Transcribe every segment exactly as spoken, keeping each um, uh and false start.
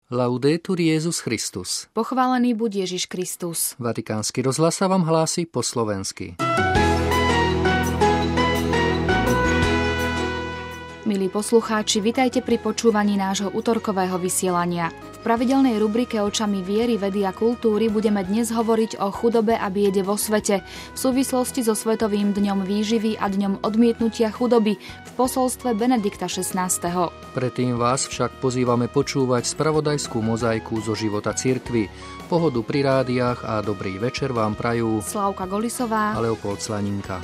Laudetur Jesus Christus. Pochválený buď Ježiš Kristus. Vatikánsky rozhlas sa vám hlási po slovensky. Milí poslucháči, vitajte pri počúvaní nášho utorkového vysielania. V pravidelnej rubrike Očami viery, vedy a kultúry budeme dnes hovoriť o chudobe a biede vo svete v súvislosti so Svetovým dňom výživy a dňom odmietnutia chudoby v posolstve Benedikta šestnásteho. Predtým vás však pozývame počúvať spravodajskú mozaiku zo života cirkvi. Pohodu pri rádiách a dobrý večer vám prajú Slávka Golisová a Leopold Slaninka.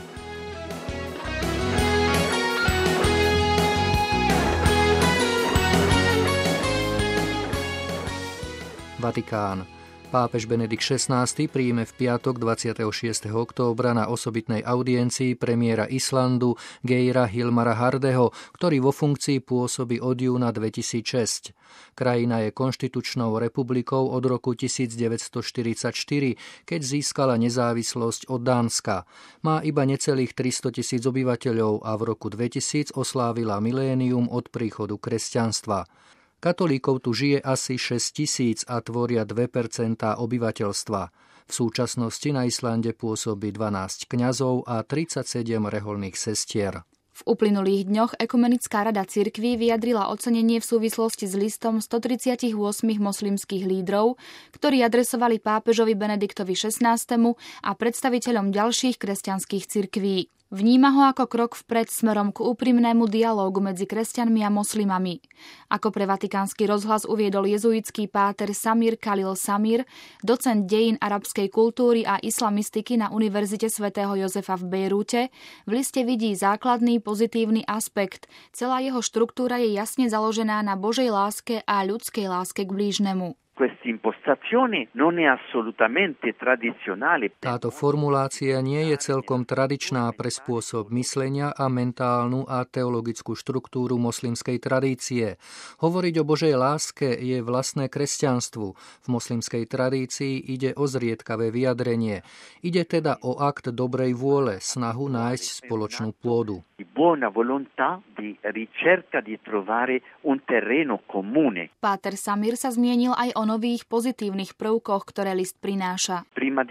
Vatikán. Pápež Benedikt šestnásty príjme v piatok dvadsiateho šiesteho októbra na osobitnej audiencii premiéra Islandu Geira Hilmara Hardeho, ktorý vo funkcii pôsobí od júna dvetisícšesť. Krajina je konštitučnou republikou od roku devätnásťstoštyridsaťštyri, keď získala nezávislosť od Dánska. Má iba necelých tristotisíc obyvateľov a v roku dvetisíc oslávila milénium od príchodu kresťanstva. Katolíkov tu žije asi šesť tisíc a tvoria dve percentá obyvateľstva. V súčasnosti na Islande pôsobí dvanásť kňazov a tridsaťsedem reholných sestier. V uplynulých dňoch Ekumenická rada cirkví vyjadrila ocenenie v súvislosti s listom stotridsaťosem moslimských lídrov, ktorí adresovali pápežovi Benediktovi šestnástemu a predstaviteľom ďalších kresťanských cirkví. Vníma ho ako krok vpred smerom k úprimnému dialógu medzi kresťanmi a moslimami. Ako pre Vatikánsky rozhlas uviedol jezuitský páter Samir Khalil Samir, docent dejín arabskej kultúry a islamistiky na Univerzite svätého Jozefa v Bejrúte, v liste vidí základný pozitívny aspekt. Celá jeho štruktúra je jasne založená na Božej láske a ľudskej láske k blížnemu. Táto formulácia nie je celkom tradičná pre spôsob myslenia a mentálnu a teologickú štruktúru moslimskej tradície. Hovoriť o Božej láske je vlastné kresťanstvu. V moslimskej tradícii ide o zriedkavé vyjadrenie. Ide teda o akt dobrej vôle, snahu nájsť spoločnú pôdu. Páter Samir sa zmienil aj o nových pozitívnych prvkoch, ktoré list prináša.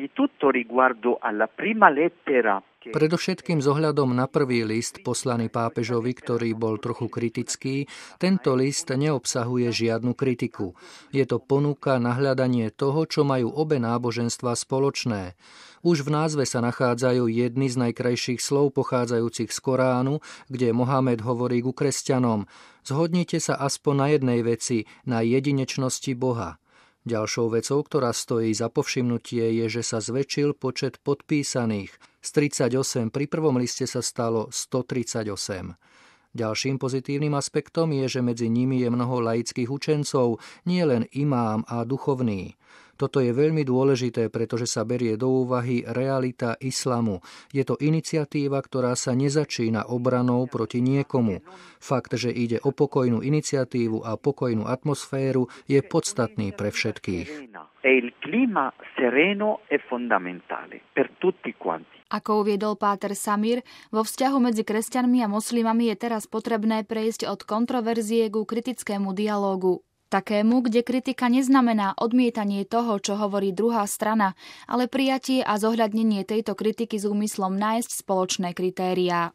Predovšetkým s ohľadom na prvý list poslaný pápežovi, ktorý bol trochu kritický, tento list neobsahuje žiadnu kritiku. Je to ponuka na hľadanie toho, čo majú obe náboženstvá spoločné. Už v názve sa nachádzajú jedny z najkrajších slov pochádzajúcich z Koránu, kde Mohamed hovorí ku kresťanom: zhodnite sa aspoň na jednej veci, na jedinečnosti Boha. Ďalšou vecou, ktorá stojí za povšimnutie, je, že sa zväčšil počet podpísaných. Z tridsaťosem pri prvom liste sa stalo stotridsaťosem. Ďalším pozitívnym aspektom je, že medzi nimi je mnoho laických učencov, nie len imám a duchovný. Toto je veľmi dôležité, pretože sa berie do úvahy realita islamu. Je to iniciatíva, ktorá sa nezačína obranou proti niekomu. Fakt, že ide o pokojnú iniciatívu a pokojnú atmosféru, je podstatný pre všetkých. Ako uviedol páter Samir, vo vzťahu medzi kresťanmi a moslimami je teraz potrebné prejsť od kontroverzie ku kritickému dialógu. Takému, kde kritika neznamená odmietanie toho, čo hovorí druhá strana, ale prijatie a zohľadnenie tejto kritiky s úmyslom nájsť spoločné kritériá.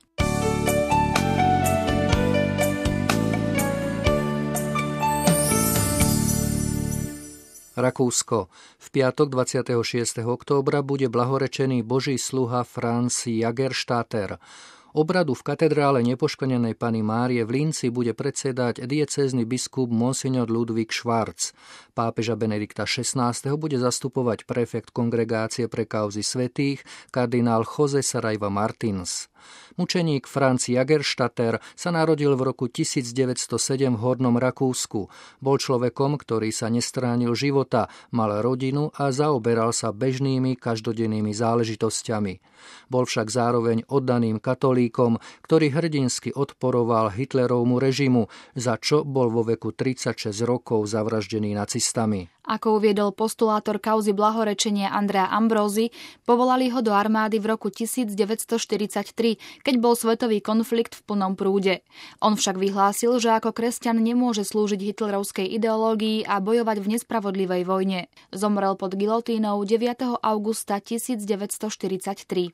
Rakúsko. V piatok dvadsiateho šiesteho októbra bude blahorečený Boží sluha Franz Jagerstatter. Obradu v katedrále Nepoškvrnenej Panny Márie v Linci bude predsedať diecézny biskup monsignor Ludvík Schwarz. Pápeža Benedikta šestnásteho bude zastupovať prefekt Kongregácie pre kauzy svätých kardinál José Saraiva Martins. Mučeník Franz Jagerstatter sa narodil v roku tisícdeväťstosedem v Hornom Rakúsku. Bol človekom, ktorý sa nestránil života, mal rodinu a zaoberal sa bežnými každodennými záležitosťami. Bol však zároveň oddaným katolíkom katolíkom, ktorý hrdinsky odporoval Hitlerovmu režimu, za čo bol vo veku tridsaťšesť rokov zavraždený nacistami. Ako uviedol postulátor kauzy blahorečenia Andrea Ambrosi, povolali ho do armády v roku devätnásťstoštyridsaťtri, keď bol svetový konflikt v plnom prúde. On však vyhlásil, že ako kresťan nemôže slúžiť hitlerovskej ideológii a bojovať v nespravodlivej vojne. Zomrel pod gilotínou deviateho augusta devätnásťstoštyridsaťtri.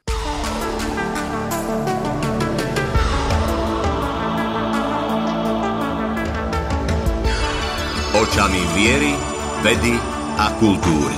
Očami viery, vedy a kultúry.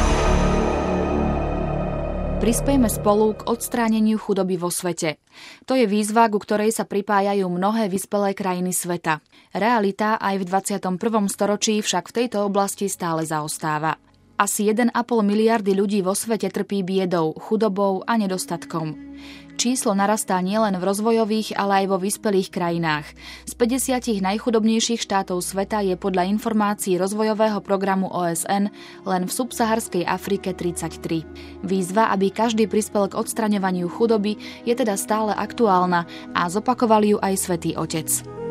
Prispejme spolu k odstráneniu chudoby vo svete. To je výzva, ku ktorej sa pripájajú mnohé vyspelé krajiny sveta. Realita aj v dvadsiatom prvom storočí však v tejto oblasti stále zaostáva. Asi jeden a pol miliardy ľudí vo svete trpí biedou, chudobou a nedostatkom. Číslo narastá nielen v rozvojových, ale aj vo vyspelých krajinách. Z päťdesiat najchudobnejších štátov sveta je podľa informácií rozvojového programu ó es en len v subsaharskej Afrike tridsaťtri. Výzva, aby každý prispel k odstraňovaniu chudoby, je teda stále aktuálna a zopakoval ju aj Svätý Otec.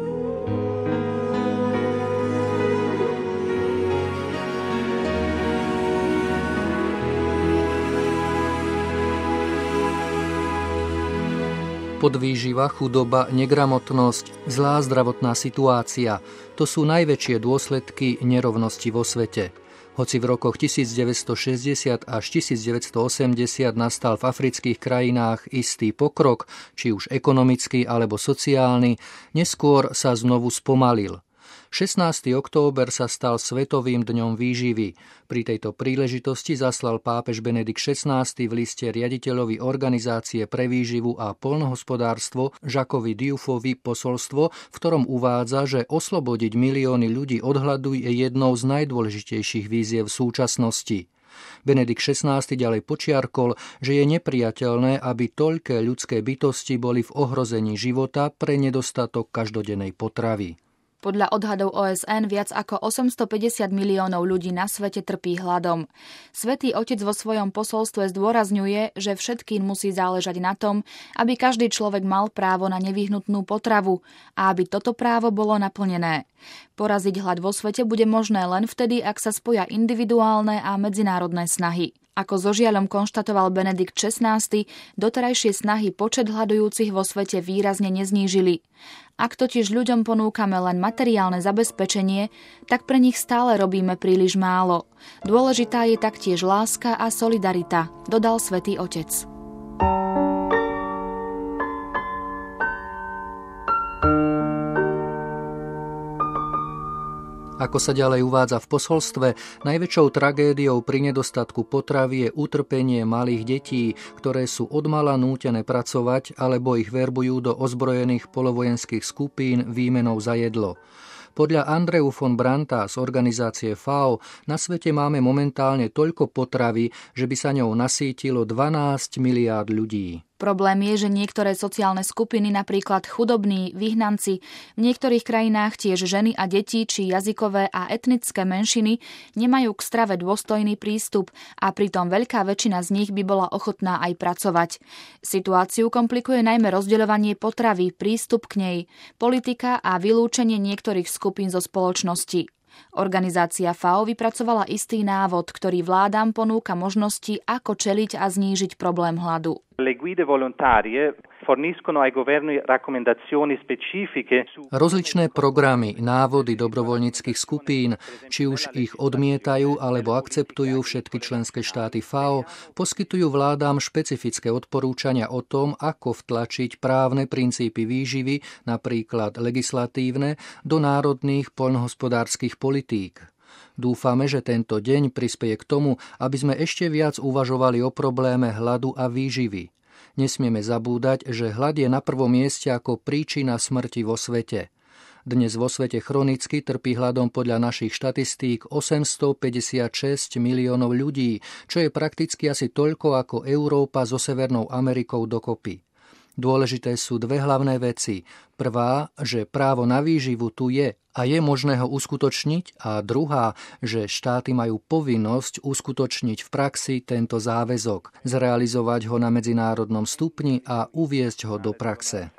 Podvýživa, chudoba, negramotnosť, zlá zdravotná situácia – to sú najväčšie dôsledky nerovnosti vo svete. Hoci v rokoch devätnásťstošesťdesiat až devätnásťstoosemdesiat nastal v afrických krajinách istý pokrok, či už ekonomický alebo sociálny, neskôr sa znovu spomalil. šestnásteho október sa stal Svetovým dňom výživy. Pri tejto príležitosti zaslal pápež Benedikt šestnásty v liste riaditeľovi Organizácie pre výživu a poľnohospodárstvo Jacquesovi Dieufovi posolstvo, v ktorom uvádza, že oslobodiť milióny ľudí od hladu je jednou z najdôležitejších výziev v súčasnosti. Benedikt šestnásty ďalej počiarkol, že je nepriateľné, aby toľké ľudské bytosti boli v ohrození života pre nedostatok každodennej potravy. Podľa odhadov ó es en viac ako osemstopäťdesiat miliónov ľudí na svete trpí hladom. Svätý Otec vo svojom posolstve zdôrazňuje, že všetkým musí záležať na tom, aby každý človek mal právo na nevyhnutnú potravu a aby toto právo bolo naplnené. Poraziť hlad vo svete bude možné len vtedy, ak sa spoja individuálne a medzinárodné snahy. Ako so žiaľom konštatoval Benedikt šestnásty, doterajšie snahy počet hladujúcich vo svete výrazne neznížili. Ak totiž ľuďom ponúkame len materiálne zabezpečenie, tak pre nich stále robíme príliš málo. Dôležitá je taktiež láska a solidarita, dodal Svätý Otec. Ako sa ďalej uvádza v posolstve, najväčšou tragédiou pri nedostatku potravy je utrpenie malých detí, ktoré sú odmala nútené pracovať alebo ich verbujú do ozbrojených polovojenských skupín výmenou za jedlo. Podľa Andreu von Brandta z organizácie FAO na svete máme momentálne toľko potravy, že by sa ňou nasýtilo dvanásť miliárd ľudí. Problém je, že niektoré sociálne skupiny, napríklad chudobní, vyhnanci, v niektorých krajinách tiež ženy a deti či jazykové a etnické menšiny nemajú k strave dôstojný prístup a pritom veľká väčšina z nich by bola ochotná aj pracovať. Situáciu komplikuje najmä rozdeľovanie potravy, prístup k nej, politika a vylúčenie niektorých skupín zo spoločnosti. Organizácia FAO vypracovala istý návod, ktorý vládam ponúka možnosti, ako čeliť a znížiť problém hladu. Rozličné programy, návody dobrovoľníckych skupín, či už ich odmietajú alebo akceptujú všetky členské štáty FAO, poskytujú vládám špecifické odporúčania o tom, ako vtlačiť právne princípy výživy, napríklad legislatívne, do národných poľnohospodárskych politík. Dúfame, že tento deň prispeje k tomu, aby sme ešte viac uvažovali o probléme hladu a výživy. Nesmieme zabúdať, že hlad je na prvom mieste ako príčina smrti vo svete. Dnes vo svete chronicky trpí hladom podľa našich štatistík osemstopäťdesiatšesť miliónov ľudí, čo je prakticky asi toľko ako Európa so Severnou Amerikou dokopy. Dôležité sú dve hlavné veci – Prvá, že právo na výživu tu je a je možné ho uskutočniť, a druhá, že štáty majú povinnosť uskutočniť v praxi tento záväzok, zrealizovať ho na medzinárodnom stupni a uviesť ho do praxe.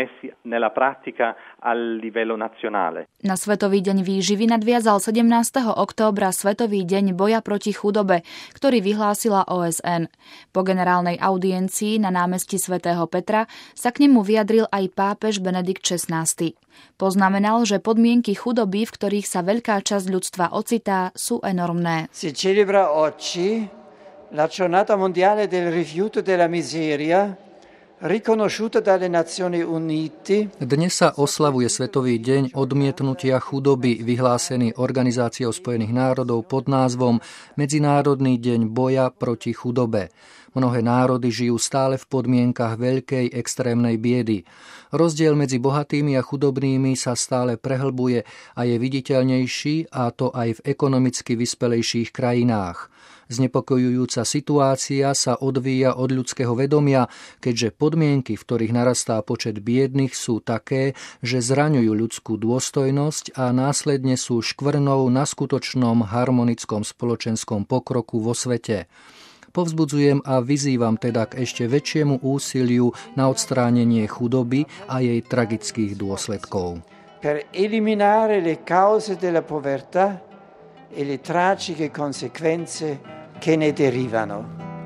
Na Svetový deň výživy nadviazal sedemnásteho októbra Svetový deň boja proti chudobe, ktorý vyhlásila ó es en. Po generálnej audiencii na námestí svätého Petra sa k nemu vyjadril aj pápež Benedikt šestnásty. Poznamenal, že podmienky chudoby, v ktorých sa veľká časť ľudstva ocitá, sú enormné. Si celebra oggi la giornata mondiale del rifiuto della miseria, riconosciuta dalle Nazioni Unite. Dnes sa oslavuje Svetový deň odmietnutia chudoby, vyhlásený Organizáciou spojených národov pod názvom Medzinárodný deň boja proti chudobe. Mnohé národy žijú stále v podmienkach veľkej extrémnej biedy. Rozdiel medzi bohatými a chudobnými sa stále prehlbuje a je viditeľnejší, a to aj v ekonomicky vyspelejších krajinách. Znepokojujúca situácia sa odvíja od ľudského vedomia, keďže podmienky, v ktorých narastá počet biednych, sú také, že zraňujú ľudskú dôstojnosť a následne sú škvrnou na skutočnom harmonickom spoločenskom pokroku vo svete. Povzbudzujem a vyzývam teda k ešte väčšiemu úsiliu na odstránenie chudoby a jej tragických dôsledkov. Per eliminare le cause della povertà e le tragiche conseguenze che ne derivano.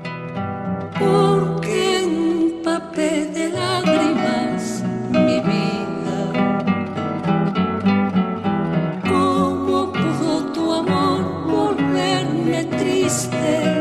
Porque un papel de lágrimas mi vida. ¿Cómo pudo tu amor volverme triste?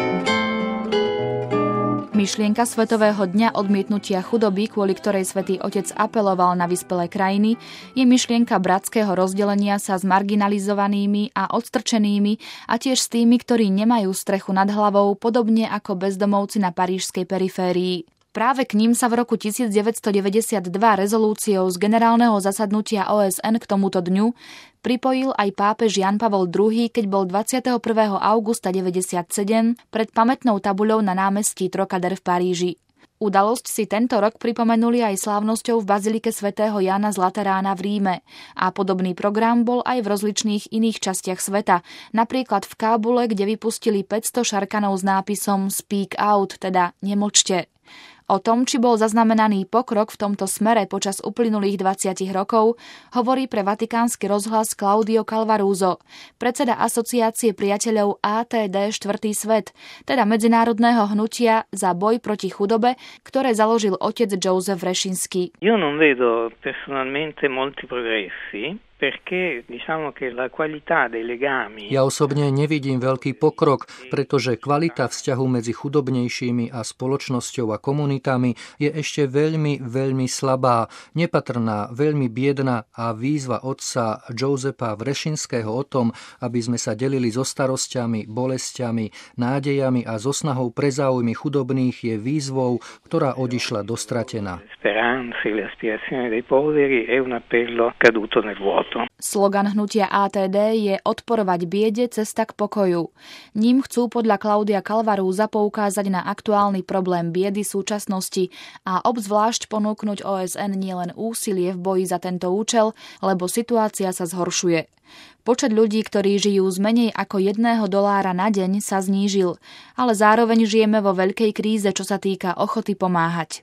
Myšlienka Svetového dňa odmietnutia chudoby, kvôli ktorej Svätý Otec apeloval na vyspelé krajiny, je myšlienka bratského rozdelenia sa s marginalizovanými a odstrčenými a tiež s tými, ktorí nemajú strechu nad hlavou, podobne ako bezdomovci na parížskej periférii. Práve k ním sa v roku devätnásťstodeväťdesiatdva rezolúciou z generálneho zasadnutia ó es en k tomuto dňu pripojil aj pápež Jan Pavol druhý, keď bol dvadsiateho prvého augusta deväťdesiatsedem pred pamätnou tabuľou na námestí Trocadér v Paríži. Udalosť si tento rok pripomenuli aj slávnosťou v bazilike svätého Jána z Laterána v Ríme a podobný program bol aj v rozličných iných častiach sveta, napríklad v Kábule, kde vypustili päťsto šarkanov s nápisom Speak Out, teda nemlčte. O tom, či bol zaznamenaný pokrok v tomto smere počas uplynulých dvadsiatich rokov, hovorí pre Vatikánsky rozhlas Claudio Calvaruso, predseda Asociácie priateľov á té dé štvrtý svet, teda medzinárodného hnutia za boj proti chudobe, ktoré založil otec Joseph Rešinsky. Io non vedo personalmente molti progressi. Perché diciamo che la qualità dei legami. Ja osobne nevidím veľký pokrok, pretože kvalita vzťahu medzi chudobnejšími a spoločnosťou a komunitami je ešte veľmi, veľmi slabá, nepatrná, veľmi biedna a výzva otca Josepa Vrešinského o tom, aby sme sa delili so starosťami, bolestiami, nádejami a so snahou pre záujmy chudobných je výzvou, ktorá odišla dostratená. Speranze, le aspirazioni dei poveri è un appello caduto nel vuoto. Slogan hnutia á té dé je odporovať biede, cesta k pokoju. Ním chcú podľa Claudia Calvarusa poukázať na aktuálny problém biedy súčasnosti a obzvlášť ponúknuť ó es en nielen úsilie v boji za tento účel, lebo situácia sa zhoršuje. Počet ľudí, ktorí žijú z menej ako jedného dolára na deň, sa znížil, ale zároveň žijeme vo veľkej kríze, čo sa týka ochoty pomáhať.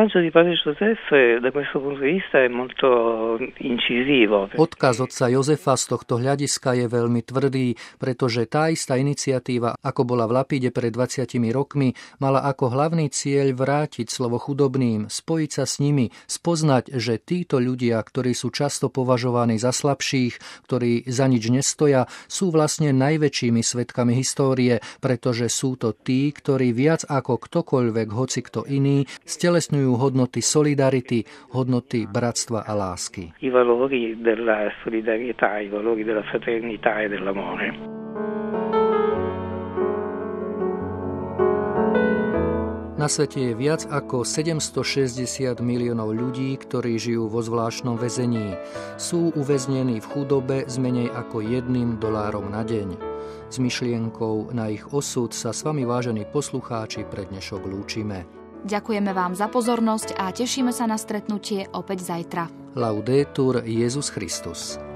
Odkaz otca Jozefa z tohto hľadiska je veľmi tvrdý, pretože tá istá iniciatíva, ako bola v Lapide pred dvadsiatimi rokmi, mala ako hlavný cieľ vrátiť slovo chudobným, spojiť sa s nimi, spoznať, že títo ľudia, ktorí sú často považovaní za slabších, ktorí za nič nestoja, sú vlastne najväčšími svedkami histórie, pretože sú to tí, ktorí viac ako ktokoľvek, hoci kto iný, stelesňujú hodnoty solidarity, hodnoty bratstva a lásky. I valori della solidarietà, i valori della fraternità e dell'amore. Na svete je viac ako sedemstošesťdesiat miliónov ľudí, ktorí žijú vo zvláštnom väzení. Sú uväznení v chudobe s menej ako jedným dolárom na deň. S myšlienkou na ich osud sa s vami, vážení poslucháči, pre dnešok lúčime. Ďakujeme vám za pozornosť a tešíme sa na stretnutie opäť zajtra. Laudetur Jesus Christus.